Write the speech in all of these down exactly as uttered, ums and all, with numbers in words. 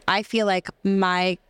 I feel like my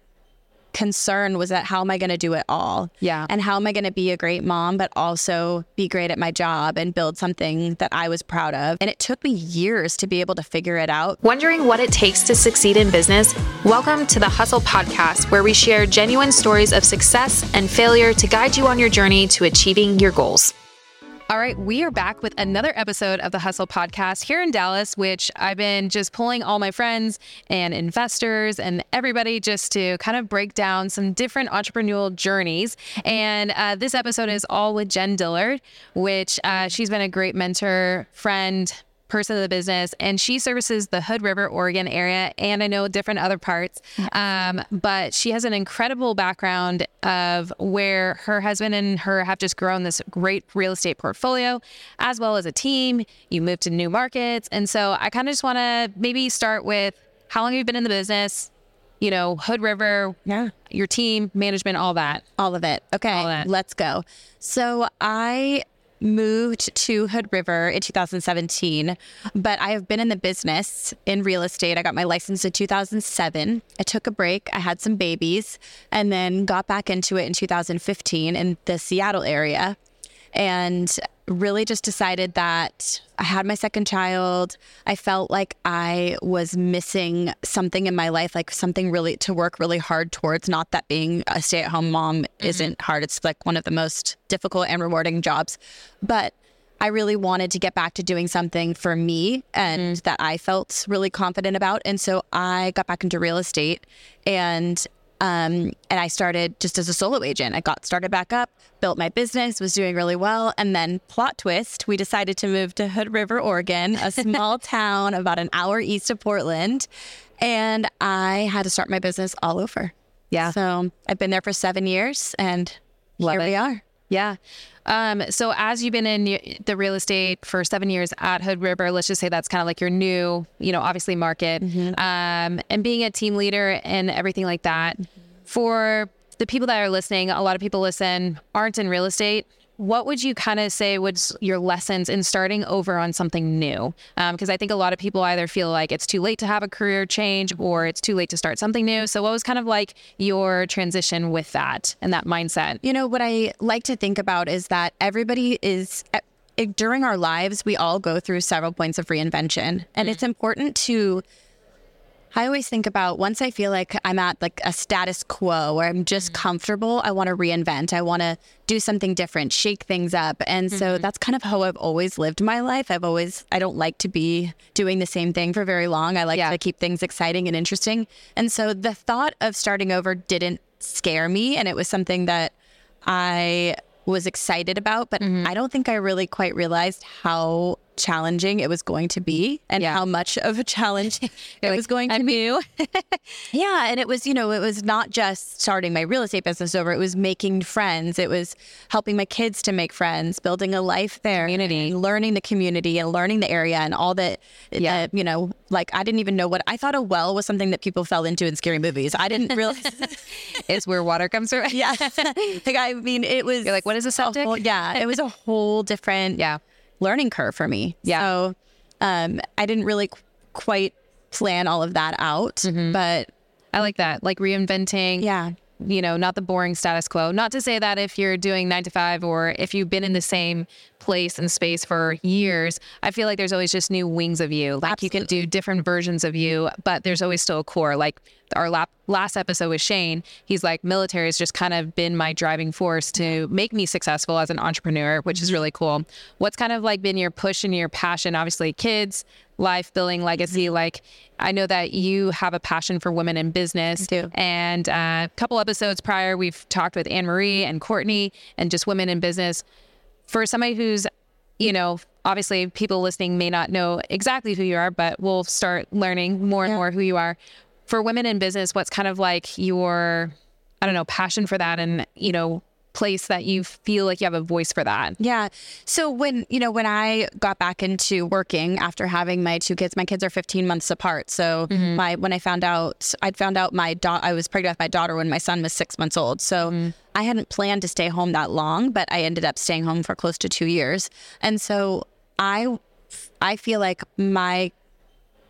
concern was that how am I going to do it all? Yeah. And how am I going to be a great mom, but also be great at my job and build something that I was proud of? And it took me years to be able to figure it out. Wondering what it takes to succeed in business? Welcome to the Hustle Podcast, where we share genuine stories of success and failure to guide you on your journey to achieving your goals. All right, we are back with another episode of the Hustle Podcast here in Dallas, which I've been just pulling all my friends and investors and everybody just to kind of break down some different entrepreneurial journeys. And uh, this episode is all with Jen Dillard, which uh, she's been a great mentor, friend, person of the business, and she services the Hood River, Oregon area, and I know different other parts. Um, but she has an incredible background of where her husband and her have just grown this great real estate portfolio, as well as a team. You moved to new markets. And so I kind of just want to maybe start with how long have you been in the business? You know, Hood River, Yeah. your team, management, all that. All of it. Okay, All that. let's go. So I moved to Hood River in two thousand seventeen, but I have been in the business in real estate. I got my license in two thousand seven. I took a break. I had some babies and then got back into it in two thousand fifteen in the Seattle area, and really just decided that I had my second child. I felt like I was missing something in my life, like something really to work really hard towards. Not that being a stay-at-home mom mm-hmm. isn't hard. It's like one of the most difficult and rewarding jobs. But I really wanted to get back to doing something for me and mm-hmm. that I felt really confident about. And so I got back into real estate, and Um, and I started just as a solo agent. I got started back up, built my business, was doing really well. And then plot twist, we decided to move to Hood River, Oregon, a small town about an hour east of Portland. And I had to start my business all over. Yeah. So I've been there for seven years and Love here it. we are. Yeah. Um, so as you've been in the real estate for seven years at Hood River, let's just say that's kind of like your new, you know, obviously market, mm-hmm. um, and being a team leader and everything like that. Mm-hmm. For the people that are listening, a lot of people listen, aren't in real estate. What would you kind of say was your lessons in starting over on something new? Because um, I think a lot of people either feel like it's too late to have a career change or it's too late to start something new. So what was kind of like your transition with that and that mindset? You know, what I like to think about is that everybody is, during our lives, we all go through several points of reinvention. And mm-hmm. it's important to I always think about once I feel like I'm at like a status quo where I'm just mm-hmm. comfortable, I want to reinvent. I want to do something different, shake things up. And mm-hmm. so that's kind of how I've always lived my life. I've always, I don't like to be doing the same thing for very long. I like yeah. to keep things exciting and interesting. And so the thought of starting over didn't scare me. And it was something that I was excited about, but mm-hmm. I don't think I really quite realized how challenging it was going to be and yeah. how much of a challenge it like, was going to I'm be. New. Yeah. And it was, you know, it was not just starting my real estate business over. It was making friends. It was helping my kids to make friends, building a life there, community. And learning the community and learning the area and all that, yeah. uh, you know, like I didn't even know what, I thought a well was something that people fell into in scary movies. I didn't realize. It's where water comes from. Yeah. Like, I mean, it was. You're like, what is a septic? Whole, yeah. It was a whole different. Yeah. learning curve for me. Yeah. So um, I didn't really qu- quite plan all of that out, mm-hmm. but I like that. Like reinventing. Yeah. You know, not the boring status quo. Not to say that if you're doing nine to five or if you've been in the same place and space for years, I feel like there's always just new wings of you. Like Absolutely. You can do different versions of you, but there's always still a core. Like our lap, last episode with Shane, he's like, military has just kind of been my driving force to make me successful as an entrepreneur, which is really cool. What's kind of like been your push and your passion? Obviously kids, life, building legacy. Like I know that you have a passion for women in business. I do. And uh, a couple episodes prior, we've talked with Anne Marie and Courtney and just women in business. For somebody who's, you know, obviously people listening may not know exactly who you are, but we'll start learning more and yeah. more who you are. For women in business, what's kind of like your, I don't know, passion for that and, you know, place that you feel like you have a voice for that? Yeah. So when, you know, when I got back into working after having my two kids, my kids are fifteen months apart. So mm-hmm. my, when I found out, I'd found out my daughter, I was pregnant with my daughter when my son was six months old. So mm-hmm. I hadn't planned to stay home that long, but I ended up staying home for close to two years. And so I, I feel like my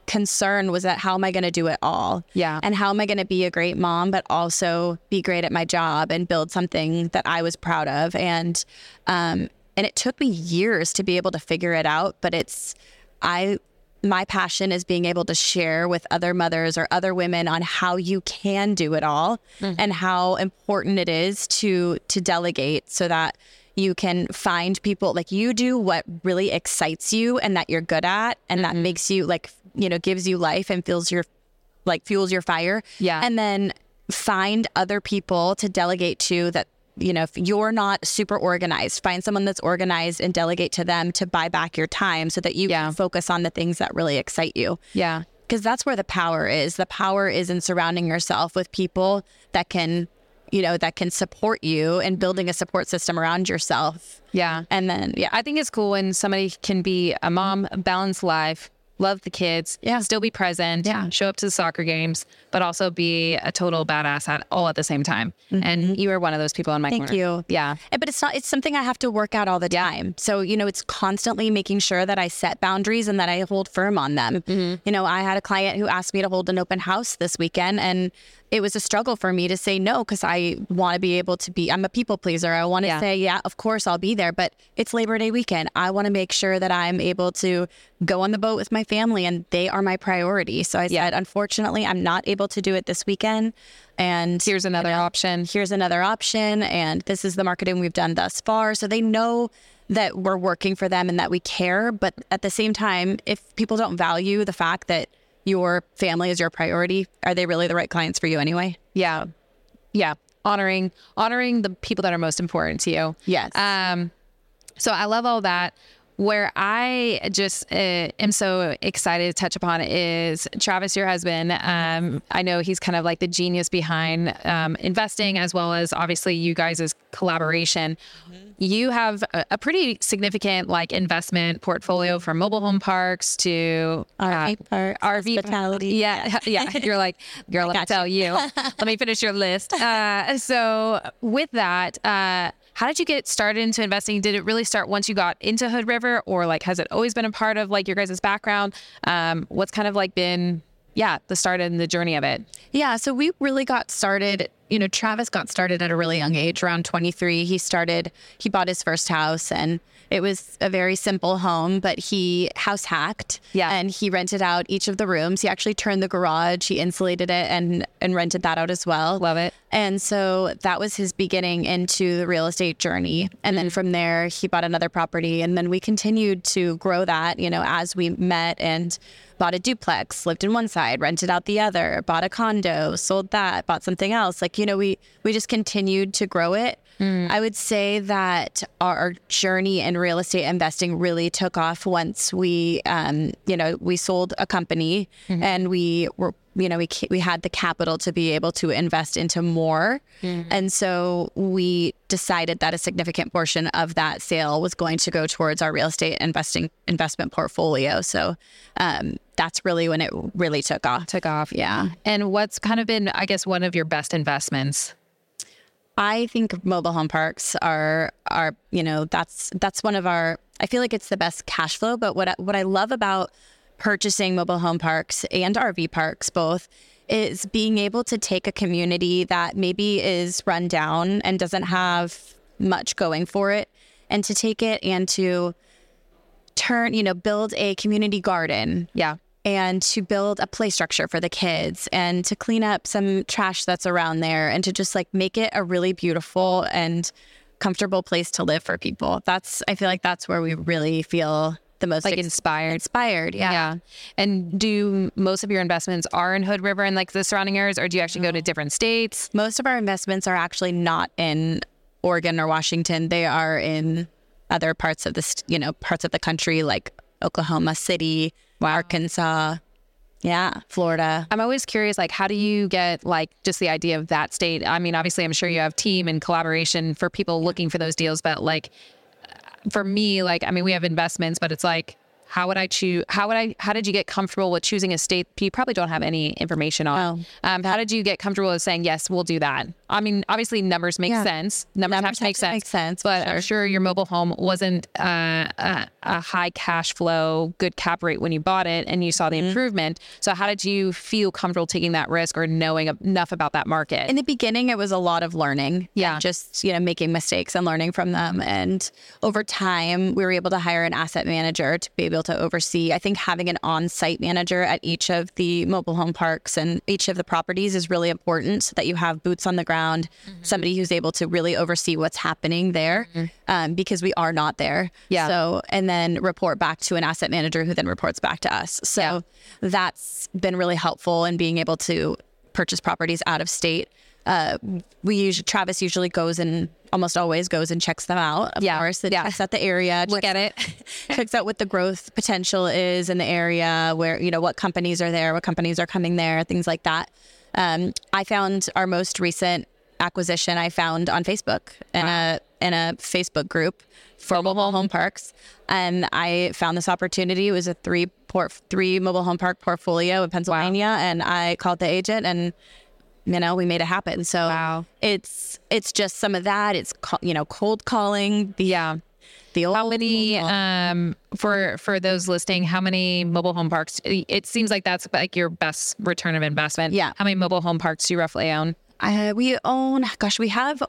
concern was that how am I going to do it all? Yeah. And how am I going to be a great mom, but also be great at my job and build something that I was proud of? And, um, and it took me years to be able to figure it out, but it's, I, my passion is being able to share with other mothers or other women on how you can do it all mm-hmm. and how important it is to, to delegate so that you can find people like you do what really excites you and that you're good at and mm-hmm. that makes you like, you know, gives you life and feels your, like fuels your fire. Yeah. And then find other people to delegate to that, you know, if you're not super organized, find someone that's organized and delegate to them to buy back your time so that you yeah. can focus on the things that really excite you. Yeah. Because that's where the power is. The power is in surrounding yourself with people that can, you know, that can support you and building a support system around yourself. Yeah. And then, yeah. I think it's cool when somebody can be a mom, a balanced life, love the kids, yeah. still be present, yeah. show up to the soccer games, but also be a total badass at all at the same time. Mm-hmm. And you are one of those people in my Thank corner. you. Yeah. But it's not, it's something I have to work out all the time. So, you know, it's constantly making sure that I set boundaries and that I hold firm on them. Mm-hmm. You know, I had a client who asked me to hold an open house this weekend, and it was a struggle for me to say no because I want to be able to be, I'm a people pleaser. I want to yeah. say, yeah, of course I'll be there, but it's Labor Day weekend. I want to make sure that I'm able to go on the boat with my family and they are my priority. So I yeah. said, unfortunately, I'm not able to do it this weekend. And here's another you know, option. Here's another option. And this is the marketing we've done thus far. So they know that we're working for them and that we care. But at the same time, if people don't value the fact that your family is your priority, are they really the right clients for you anyway? Yeah. Yeah. Honoring, honoring the people that are most important to you. Yes. Um, so I love all that. Where I just uh, am so excited to touch upon is Travis, your husband. Um, I know he's kind of like the genius behind um, investing, as well as obviously you guys' collaboration. Mm-hmm. You have a, a pretty significant like investment portfolio from mobile home parks to uh, R V parks, R V hospitality. Yeah, yeah. You're like, girl, let me tell you. Let me finish your list. Uh, so with that, uh, how did you get started into investing? Did it really start once you got into Hood River, or like has it always been a part of like your guys' background? Um, what's kind of like been, yeah, the start and the journey of it? Yeah, so we really got started, you know, Travis got started at a really young age, around twenty-three. He started, he bought his first house, and it was a very simple home, but he house hacked. Yeah. And he rented out each of the rooms. He actually turned the garage, he insulated it and, and rented that out as well. Love it. And so that was his beginning into the real estate journey. And then from there, he bought another property. And then we continued to grow that, you know, as we met and bought a duplex, lived in one side, rented out the other, bought a condo, sold that, bought something else. Like, you know, we, we just continued to grow it. Mm. I would say that our journey in real estate investing really took off once we, um, you know, we sold a company mm-hmm. and we were, you know, we we had the capital to be able to invest into more. Mm-hmm. And so we decided that a significant portion of that sale was going to go towards our real estate investing investment portfolio. So um, that's really when it really took off. Took off. Yeah. And what's kind of been, I guess, one of your best investments? I think mobile home parks are, are, you know, that's, that's one of our, I feel like it's the best cash flow. But what I, what I love about purchasing mobile home parks and R V parks both is being able to take a community that maybe is run down and doesn't have much going for it, and to take it and to turn, you know, build a community garden. Yeah. And to build a play structure for the kids and to clean up some trash that's around there and to just like make it a really beautiful and comfortable place to live for people. That's, I feel like that's where we really feel the most like ex- inspired. Inspired, yeah. Yeah. And do most of your investments are in Hood River and like the surrounding areas, or do you actually go to different states? Most of our investments are actually not in Oregon or Washington. They are in other parts of the, you know, parts of the country like Oklahoma City, wow. Arkansas, yeah, Florida. I'm always curious, like, how do you get like just the idea of that state? I mean, obviously, I'm sure you have team and collaboration for people looking for those deals, but like, for me, like, I mean, we have investments, but it's like, how would I choose? How would I? How did you get comfortable with choosing a state you probably don't have any information on? Oh. Um, how did you get comfortable with saying yes, we'll do that? I mean, obviously numbers make Yeah. sense. Numbers, Numbers have to make have to sense. make sense, But for I'm sure your mobile home wasn't uh, a, a high cash flow, good cap rate when you bought it, and you saw the Mm-hmm. improvement. So how did you feel comfortable taking that risk or knowing enough about that market? In the beginning, it was a lot of learning. Yeah. Just, you know, making mistakes and learning from them. And over time, we were able to hire an asset manager to be able to oversee. I think having an on-site manager at each of the mobile home parks and each of the properties is really important so that you have boots on the ground, mm-hmm. somebody who's able to really oversee what's happening there, mm-hmm. um, because we are not there. Yeah. So, and then report back to an asset manager who then reports back to us. So Yeah. that's been really helpful in being able to purchase properties out of state. Uh, we usually, Travis usually goes and almost always goes and checks them out. Of Yeah. course, it Yeah. checks out the area, Look checks, at it. checks out what the growth potential is in the area, where, you know, what companies are there, what companies are coming there, things like that. Um, I found our most recent acquisition I found on Facebook in Wow. a in a Facebook group for mobile home parks, and I found this opportunity. It was a three port three mobile home park portfolio in Pennsylvania, and I called the agent, and you know, we made it happen. So Wow. it's it's just some of that. It's co- you know, cold calling. The Yeah. the old How many, um, for for those listening, how many mobile home parks? It seems like that's like your best return of investment. Yeah. How many mobile home parks do you roughly own? Uh, we own, gosh, we have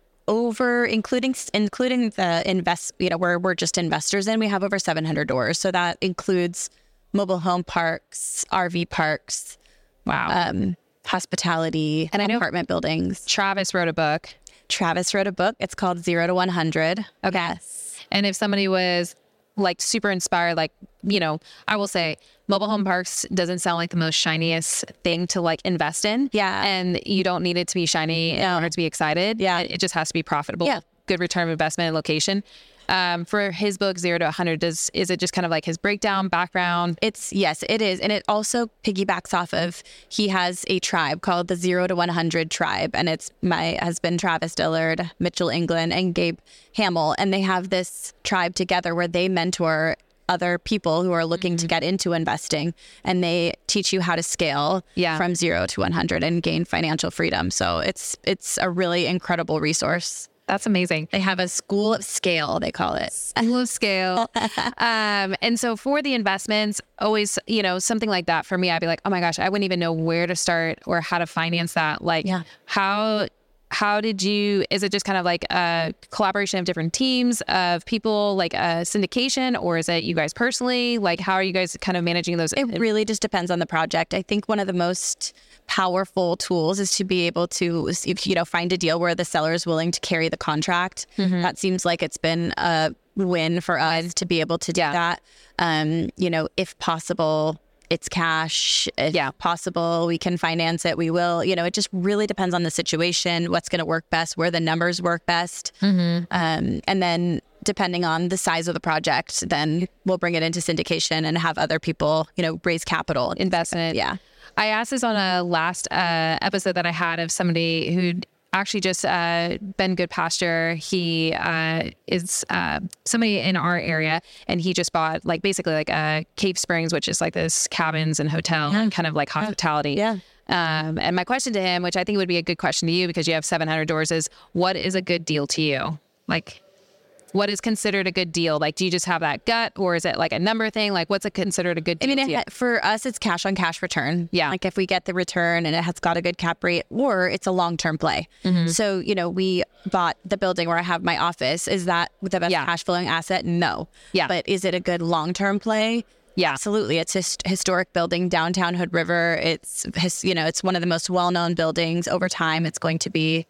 over, including including the invest, you know, where we're just investors in, we have over seven hundred doors. So that includes mobile home parks, R V parks, Wow. um, hospitality, And I know- apartment buildings. Travis wrote a book. Travis wrote a book. It's called Zero to one hundred. Okay. Yes. And if somebody was like super inspired, like, you know, I will say mobile home parks doesn't sound like the most shiniest thing to like invest in. Yeah. And you don't need it to be shiny in No. order to be excited. Yeah. It, it just has to be profitable. Yeah. Good return of investment and location. Um, for his book, Zero to one hundred, does is it just kind of like his breakdown, background? It's yes, it is. And it also piggybacks off of, he has a tribe called the Zero to one hundred tribe. And it's my husband, Travis Dillard, Mitchell England, and Gabe Hamill. And they have this tribe together where they mentor other people who are looking to get into investing, and they teach you how to scale Yeah. from zero to one hundred and gain financial freedom. So it's, it's a really incredible resource. That's amazing. They have a school of scale, they call it. Low scale. um, and so for the investments, always, you know, something like that for me, I'd be like, oh my gosh, I wouldn't even know where to start or how to finance that. Like, Yeah. how how did you, is it just kind of like a collaboration of different teams of people, like a syndication, or is it you guys personally? Like, how are you guys kind of managing those? It really just depends on the project. I think one of the most powerful tools is to be able to, you know, find a deal where the seller is willing to carry the contract. Mm-hmm. That seems like it's been a win for us to be able to do Yeah. that. Um, you know, if possible, it's cash. If Yeah. possible, we can finance it. We will. You know, it just really depends on the situation, what's going to work best, where the numbers work best. Mm-hmm. Um, and then depending on the size of the project, then we'll bring it into syndication and have other people, you know, raise capital. Invest in it. Yeah. I asked this on a last uh, episode that I had of somebody who'd actually just uh, been Good Pasture. He uh, is uh, somebody in our area, and he just bought like basically like a Cave Springs, which is like this cabins and hotel, Yeah. kind of like hospitality. Yeah. Um, and my question to him, which I think would be a good question to you because you have seven hundred doors, is what is a good deal to you? Like, what is considered a good deal? Like, do you just have that gut, or is it like a number thing? Like, what's a considered a good I deal mean, to you? it, for us, it's cash on cash return. Yeah. Like if we get the return and it has got a good cap rate, or it's a long-term play. Mm-hmm. So, you know, we bought the building where I have my office. Is that the best Yeah. cash flowing asset? No. Yeah. But is it a good long-term play? Yeah. Absolutely. It's a his- historic building, downtown Hood River. It's, his, you know, it's one of the most well-known buildings. Over time, it's going to be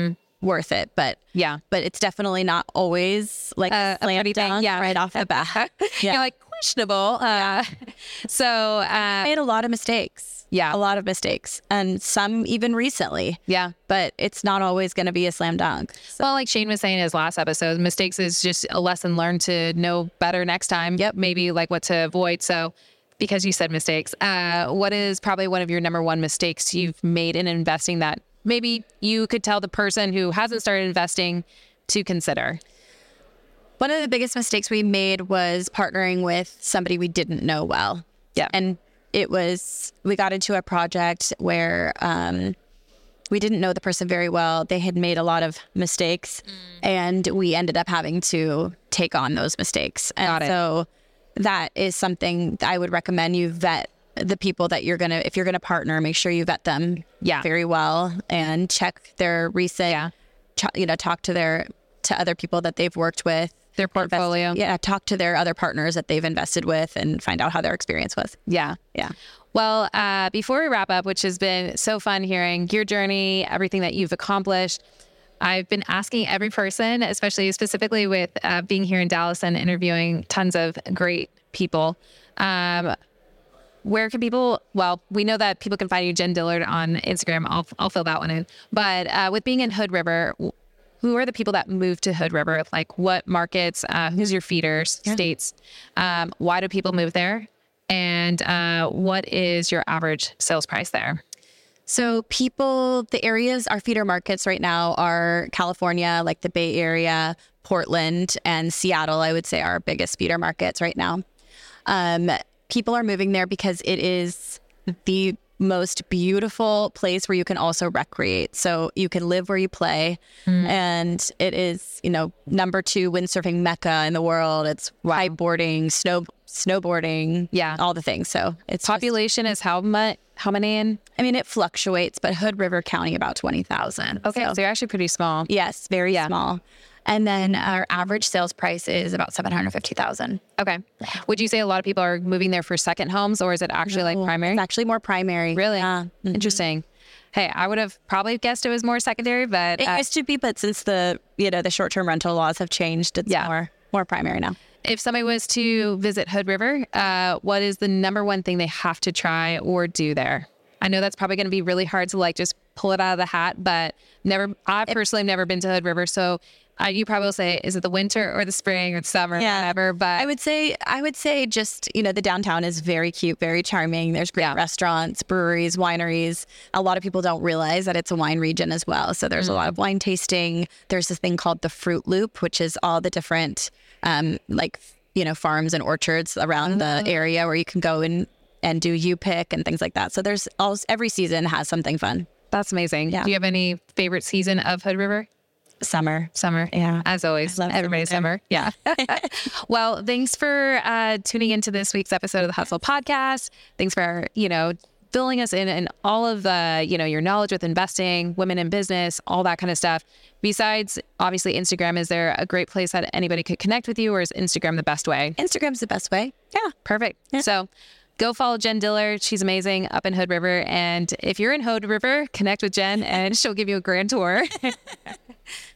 worth it. But Yeah. but it's definitely not always like Uh, a slam dunk yeah. right off the bat. You're like questionable. Uh, so, uh, Made a lot of mistakes. Yeah. A lot of mistakes. And some even recently. yeah. But it's not always going to be a slam dunk. So, Well, like Shane was saying in his last episode, mistakes is just a lesson learned to know better next time. Yep. Maybe like what to avoid. So, because you said mistakes, uh, what is probably one of your number one mistakes you've made in investing that maybe you could tell the person who hasn't started investing to consider? one of the biggest mistakes we made was partnering with somebody we didn't know well. Yeah. And it was, we got into a project where um, we didn't know the person very well. They had made a lot of mistakes, mm. and we ended up having to take on those mistakes. And Got it. So that is something that I would recommend you vet the people that you're going to, if you're going to partner, make sure you vet them yeah. very well and check their recent, yeah. ch- you know, talk to their, to other people that they've worked with. Their portfolio. Invest, yeah. Talk to their other partners that they've invested with and find out how their experience was. Yeah. Yeah. Well, uh, before we wrap up, which has been so fun hearing your journey, everything that you've accomplished, I've been asking every person, especially specifically with uh, being here in Dallas and interviewing tons of great people. Um, where can people, well, we know that people can find you, Jen Dillard, on Instagram. I'll, I'll fill that one in. But uh, with being in Hood River, who are the people that moved to Hood River? Like what markets, uh, who's your feeders, yeah. states? Um, why do people move there? And uh, what is your average sales price there? So people, the areas, our feeder markets right now are California, like the Bay Area, Portland, and Seattle, I would say are our biggest feeder markets right now. Um, people are moving there because it is the most beautiful place where you can also recreate. So you can live where you play. Mm. And it is, you know, number two windsurfing mecca in the world. It's wow. kiteboarding, snow, snowboarding, yeah, all the things. So it's population just, is how much, how many in? I mean, it fluctuates, but Hood River County about twenty thousand. Okay. So, so you're actually pretty small. Yes, very yeah. small. And then our average sales price is about seven hundred fifty thousand. Okay. Would you say a lot of people are moving there for second homes, or is it actually no, like primary? It's actually more primary. Really? Yeah. Mm-hmm. Interesting. Hey, I would have probably guessed it was more secondary, but it uh, used to be, but since the, you know, the short-term rental laws have changed, it's yeah. more more primary now. If somebody was to visit Hood River, uh, what is the number one thing they have to try or do there? I know that's probably going to be really hard to like just pull it out of the hat, but never. I personally have never been to Hood River, so uh, you probably will say, is it the winter or the spring or the summer, yeah. whatever. But I would say, I would say, just you know, the downtown is very cute, very charming. There's great yeah. restaurants, breweries, wineries. A lot of people don't realize that it's a wine region as well. So there's mm-hmm. a lot of wine tasting. There's this thing called the Fruit Loop, which is all the different um, like you know farms and orchards around mm-hmm. the area where you can go and and do U-Pick and things like that. So there's all, every season has something fun. That's amazing. Yeah. Do you have any favorite season of Hood River? Summer. Summer. Yeah. As always. Everybody's summer. Yeah. Well, thanks for uh, tuning into this week's episode of the Hustle Podcast. Thanks for, you know, filling us in and all of the, you know, your knowledge with investing, women in business, all that kind of stuff. Besides, obviously, Instagram, is there a great place that anybody could connect with you, or is Instagram the best way? Instagram's the best way. Yeah. Perfect. Yeah. So go follow Jen Dillard. She's amazing up in Hood River. And if you're in Hood River, connect with Jen and she'll give you a grand tour.